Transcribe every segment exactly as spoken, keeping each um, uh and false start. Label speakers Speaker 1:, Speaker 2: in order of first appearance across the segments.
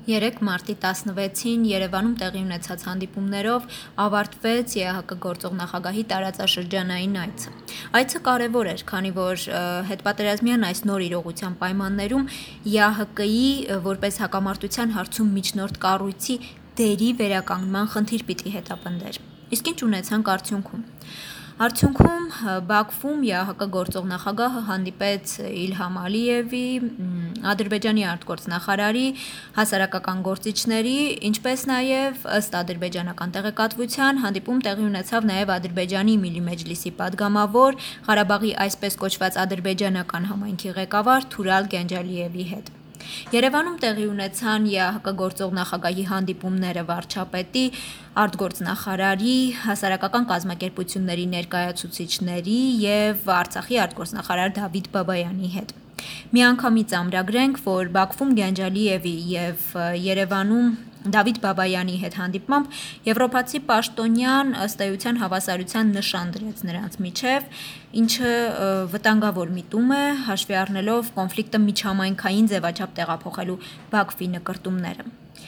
Speaker 1: Երեկ մարտի տասնվեցին Երևանում տեղի ունեցած հանդիպումներով ավարտվեց ԵԱՀԿ գործող նախագահի տարածաշրջանային այցը։ Այցը կարևոր էր, քանի որ հետպատերազմյան այս նոր իրողության պայմաններում ԵԱՀԿ-ի որպես հակամարտության հարցում միջնորդ կառույցի դերի վերականգնման խնդիր պիտի հետապնդեր։ Իսկ ինչ ունեցանք արդյունքում։ Արդյունքում Բաքվում ԵԱՀԿ գործող նախագահը հանդիպեց Իլհամ Ալիևի, Ադրբեջանի արտգործնախարարի, հասարակական գործիչների, ինչպես նաև ըստ ադրբեջանական տեղեկատվության հանդիպում տեղի ունեցավ նաև Ադրբեջանի Միլի Մեջլիսի падգամավոր, Ղարաբաղի այսպես կոչված ադրբեջանական համայնքի ղեկավար Թուրալ Գենջալիևի հետ։ Երևանում տեղի ունեցան ԵԱՀԿ գործող նախագահի հանդիպումները վարչապետի, արտգործնախարարի, հասարակական կազմակերպությունների ներկայացուցիչների և Արցախի արտգործնախարար Դավիթ Բաբայանի հետ։ Միանգամից ամրագրենք, որ Բաքվում Գենջալիևի և Երևանում Դավիթ Բաբայանի հետ հանդիպմամբ եվրոպացի պաշտոնյան ըստ էության հավասարության նշան դրեց նրանց միջև, ինչը վտանգավոր միտում է, հաշվի առնելով կոնֆլիկտը միջհամայնքային ձևաչափ տեղափոխելու Բաքվի նկրտումները։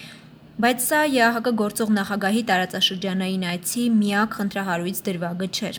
Speaker 1: Բայց սա ԵԱՀԿ գործող նախագահի տարածաշրջանային այցի միակ խնդրահարույց դրվագը չէր։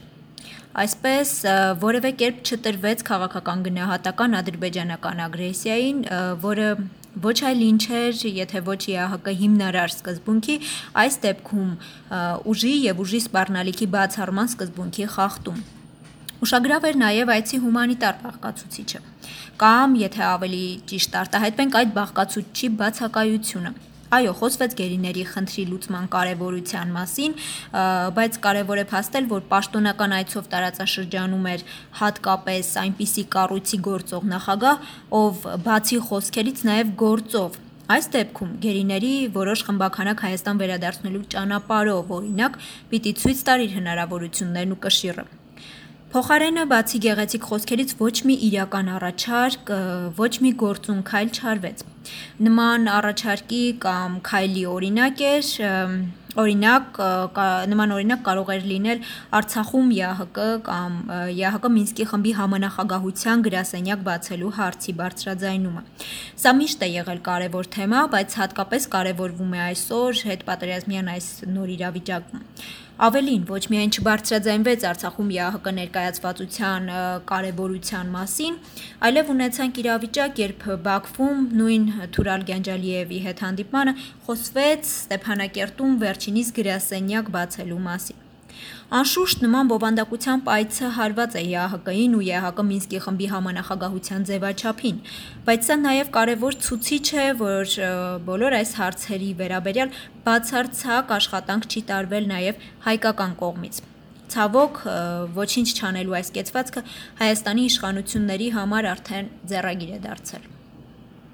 Speaker 1: Այսպես որևէ կերպ չտրվեց քաղաքական գնահատական ադրբեջանական ագրեսիային, որը ոչ այլ ինչ էր, եթե ոչ ԵԱՀԿ հիմնարար սկզբունքի, այս դեպքում ուժի և ուժի սպառնալիքի բացառման սկզբունքի խախտում։ Ուշագրավ էր նաև այցի հումանիտար բաղկացուցիչը, կամ եթե ավելի ճիշտ արտահայտվենք այդ բաղկացուցչի բացակայությունը։ Այո, խոսվեց գերիների խնդրի լուծման կարևորության մասին, բայց կարևոր է փաստել, որ պաշտոնական այցով տարածաշրջանում էր հատկապես այնպիսի կառույցի գործող նախագահ, ով բացի խոսքերից նաև գործով, այս դեպքում գերիների որոշ խմբաքանակ Հայաստան վերադարձնելու ճանապարհով, օրինակ, պիտի ցույց տար իր հնարավորություններն ու կշիռը։ Փոխարենը, բացի գեղեցիկ խոսքերից, ոչ մի իրական առաջարկ, ոչ մի գործուն քայլ չարվեց։ Նման առաջարկի կամ քայլի օրինակ էր, օրինակ, նման օրինակ կարող էր լինել Արցախում ԵԱՀԿ կամ ԵԱՀԿ Մինսկի խմբի համանախագահության գրասենյակ բացելու հարցի բարձրաձայնումը։ Սա միշտ է եղել կարևոր թեմա, բայց հատկապես կարևորվում է այսօր հետպատերազմյան այս նոր իրավիճակում։ Ավելին, ոչ միայն չբարձրաձայնվեց Արցախում ԵԱՀԿ ներկայացվածության կարևորության մասին, այլև ունեցանք իրավիճակ, երբ Բաքվում նույն Թուրալ Գենջալիևի հետ հանդիպմանը խոսվեց Ստեփանակերտում վերջինիս գրասենյակ բացելու մասին։ Անշուշտ նման բովանդակությամբ այցը հարված է ԵԱՀԿ-ին ու ԵԱՀԿ Մինսկի խմբի համանախագահության ձևաչափին, բայց սա նաև կարևոր ցուցիչ է, որ բոլոր այս հարցերի վերաբերյալ բացարձակ աշխատանք չի տարվել նաև հայկական կողմից։ Ցավոք, ոչինչ չանելու այս կեցվածքը Հայաստանի իշխանությունների համար արդեն ձեռագիր է դարձել։